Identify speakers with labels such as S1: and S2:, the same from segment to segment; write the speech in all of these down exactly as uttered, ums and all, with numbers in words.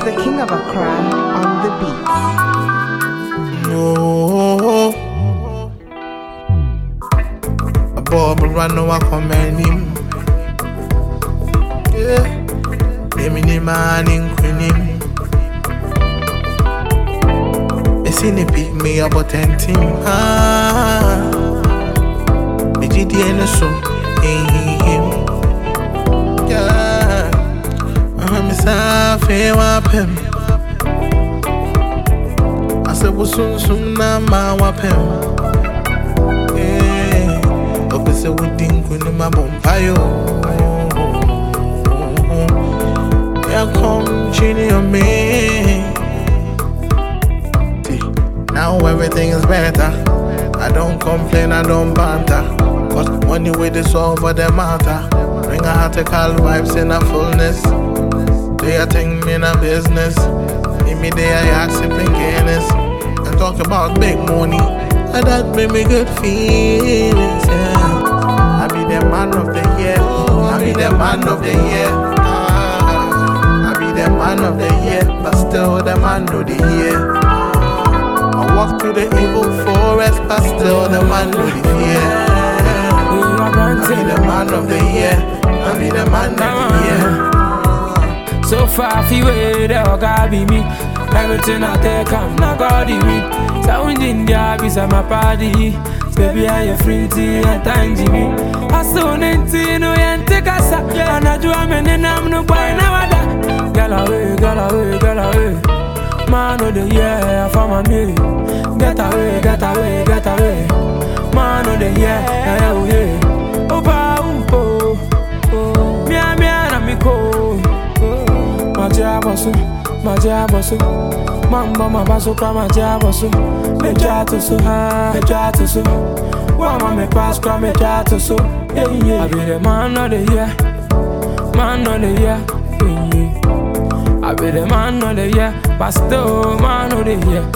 S1: the king of Accra on the beat.
S2: No, a boy will run no one command him. Yeah, they mean the man in him. They see me pick me up at ten team. Ah, me G D N so ain't him. Yeah, I'm sorry, wapem. I said, "What's soon, soon now, my wapem." Yeah, up is a wedding queen in my bonfire. Yeah, come chini on me. See, now everything is better. I don't complain, I don't banter. Cause money with this over the matter. Bring a heart to call vibes in a fullness. Do you think me in a business? In me day I ask if in Guinness. And talk about big money. And that bring me good feelings, yeah. I be the man of the year. I be the man of the year. Ah, I be the man of the year. But still the man of the year. I walk through the evil forest. But still the man of the year. I be the man of the year. I be the man of the year.
S3: So far, if you wait, they'll gotta be me. Everything I take, I'm not gonna do it. So in India, be some party. Baby, I am free tea and time Jimmy. I saw Nancy, no, and take us up. And I do a man, and I'm no boy, now that. Get away, get away, get away. Man of the year, for my me. Get away, get away, get away. Man of the year, oh yeah. Oh, oh, oh. Me, me, and me, go. Magia bosu, magia bosu, mamba mabasu kama magia bosu. Me jato so, me jato so. Wama me pass kwa me jato so. Yeah yeah. I be the man of the year, man of the year. Yeah yeah. I be the man of the year, but still man of the year.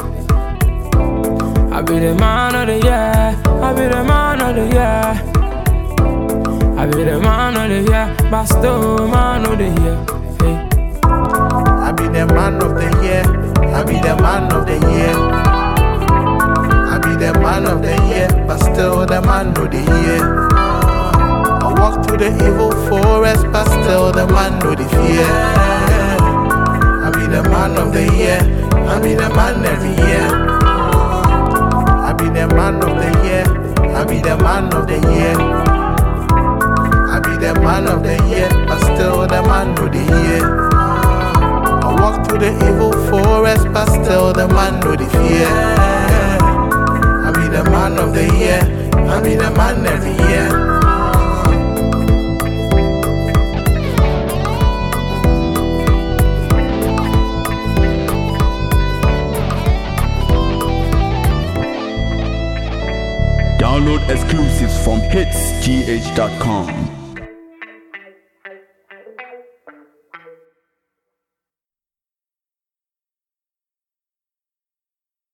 S3: I be the man of the year, I be the man of the year. I be the man of the year, but still man of the year. Hey.
S2: I be the man of the year. I be the man of the year. I be the man of the year, but still the man of the year. I walk through the evil forest, but still the man of the fear. I be the man of the year. I be the man every year. I be the man of the year. I be the man of the year. I be the man of the year, but still the man of the year. Walk through the evil forest, but still the man of the fear. I be the man of the year. I be the man every year.
S4: Download exclusives from hits g h dot com.